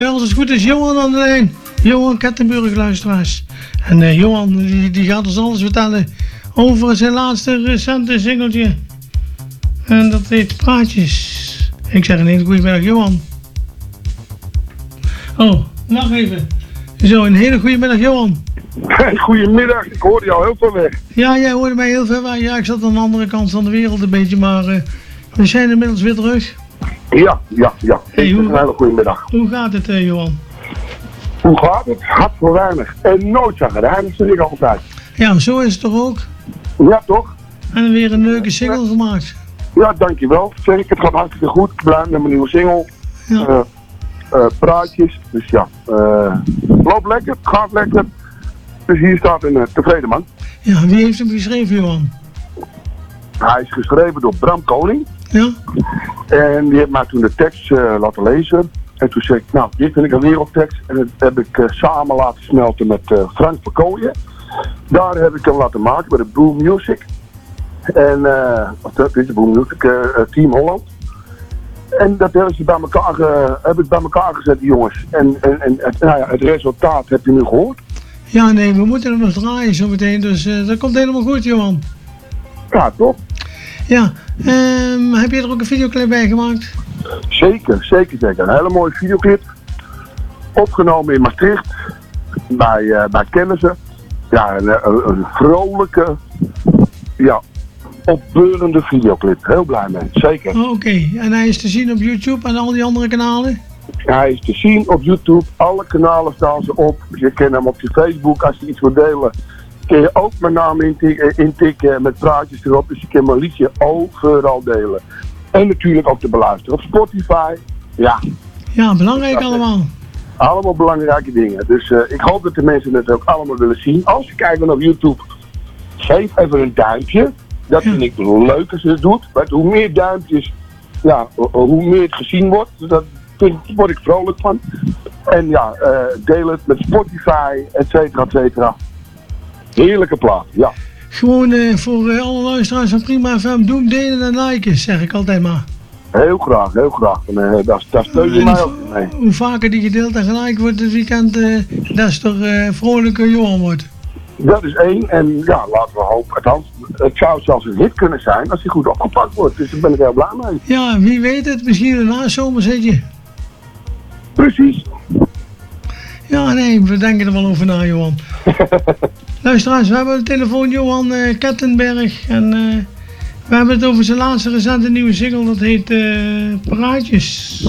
Ja, als het goed is, Johan aan de lijn. Johan Kettenburg, luisteraars. En Johan die gaat ons alles vertellen over zijn laatste recente singeltje. En dat heet Praatjes. Ik zeg een hele goede middag, Johan. Oh, wacht even. Zo, een hele goede middag, Johan. Goedemiddag, ik hoorde jou heel ver weg. Ja, jij hoorde mij heel ver weg. Ja, ik zat aan de andere kant van de wereld een beetje, maar we zijn inmiddels weer terug. Ja. Hey, een hele goede middag. Hoe gaat het, Johan? Hoe gaat het? Hard voor weinig. En nooit zagrijnig, zeg ik altijd. Ja, zo is het toch ook? Ja, toch? En weer een leuke single gemaakt. Ja, dankjewel. Zeg ik, het gaat hartstikke goed. Ik blij met mijn nieuwe single. Ja. Praatjes. Dus ja, loopt lekker, gaat lekker. Dus hier staat een tevreden man. Ja, wie heeft hem geschreven, Johan? Hij is geschreven door Bram Koning. Ja? En die heeft mij toen de tekst laten lezen. En toen zei ik, nou, dit vind ik een wereldtekst. En dat heb ik samen laten smelten met Frank Verkooyen. Daar heb ik hem laten maken bij de Boom Music. En, dat is de Boom Music, Team Holland. En dat heb ik bij elkaar gezet, die jongens. En het resultaat heb je nu gehoord. Ja, nee, we moeten hem nog draaien zometeen, dus dat komt helemaal goed, Johan. Ja, toch? Ja, heb je er ook een videoclip bij gemaakt? Zeker. Een hele mooie videoclip. Opgenomen in Maastricht. Bij Kennissen. Ja, een vrolijke, ja, opbeurende videoclip. Heel blij mee, zeker. Oh, oké. En hij is te zien op YouTube en al die andere kanalen? Hij is te zien op YouTube. Alle kanalen staan ze op. Je kent hem op je Facebook. Als je iets wil delen, kun je ook mijn naam intikken met praatjes erop. Dus je kan mijn liedje overal delen. En natuurlijk ook te beluisteren op Spotify. Ja. Ja, belangrijk allemaal. Allemaal belangrijke dingen. Dus ik hoop dat de mensen het ook allemaal willen zien. Als ze kijken op YouTube, geef even een duimpje. Dat vind ik leuk als je het doet. Want hoe meer duimpjes, ja, hoe meer het gezien wordt. Dus daar word ik vrolijk van. En ja, deel het met Spotify, et cetera. Heerlijke plaat, ja. Gewoon voor alle luisteraars van Prima FM, doen, delen en liken, zeg ik altijd maar. Heel graag. En daar steun je mij ook mee. Hoe vaker die gedeeld en gelijk wordt dit weekend, des te vrolijker Johan wordt. Dat is één. En ja, laten we hopen. Althans, het zou zelfs een hit kunnen zijn als hij goed opgepakt wordt. Dus daar ben ik heel blij mee. Ja, wie weet het. Misschien een nazomerzitje. Precies. Ja, nee, we denken er wel over na, Johan. Luisteraars, we hebben de telefoon Johan Kettenberg. En we hebben het over zijn laatste recente nieuwe single. Dat heet Praatjes.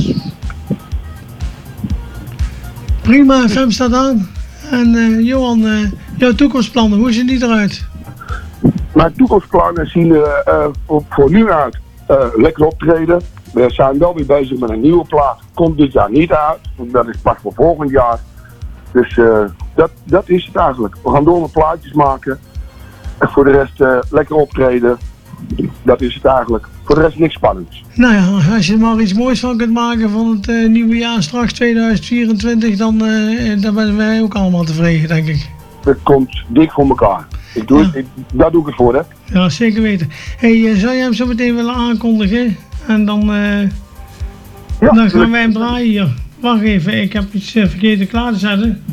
Prima FM staat aan. En Johan, jouw toekomstplannen, hoe zien die eruit? Mijn toekomstplannen zien er voor nu uit lekker optreden. We zijn wel weer bezig met een nieuwe plaat. Komt dit jaar niet uit, want dat is pas voor volgend jaar. Dus dat is het eigenlijk. We gaan door met plaatjes maken. En voor de rest lekker optreden. Dat is het eigenlijk. Voor de rest niks spannends. Nou ja, als je er maar iets moois van kunt maken van het nieuwe jaar straks 2024, dan zijn wij ook allemaal tevreden, denk ik. Dat komt dik voor elkaar. Daar doe ik het voor, hè. Ja, zeker weten. Hey, zou jij hem zo meteen willen aankondigen? En dan gaan wij hem draaien hier. Wacht even, ik heb iets verkeerd klaar te zetten.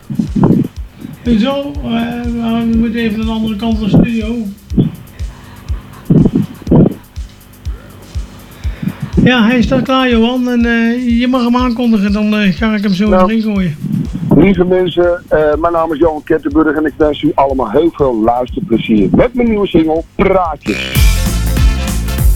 Zo, we moeten even aan de andere kant van de studio. Ja, hij staat klaar, Johan. En je mag hem aankondigen, dan ga ik hem zo erin gooien. Lieve mensen, mijn naam is Johan Kettenburg en ik wens u allemaal heel veel luisterplezier met mijn nieuwe single Praatjes.